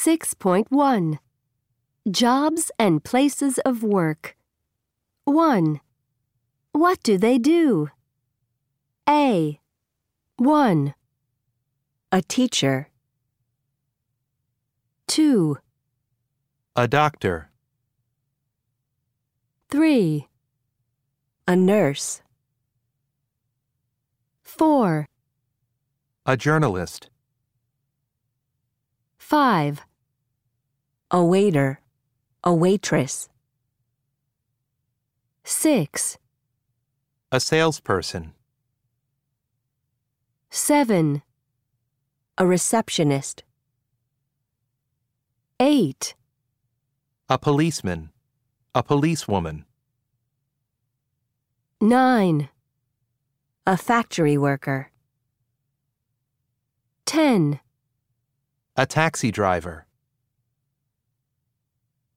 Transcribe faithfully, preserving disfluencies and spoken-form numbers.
six point one. Jobs and places of work. one. What do they do? A. one. A teacher. two. A doctor. three. A nurse. four. A journalist. five. A waiter, a waitress. six. A salesperson. seven. A receptionist. eight. A policeman. A policewoman. nine. A factory worker. ten. A taxi driver.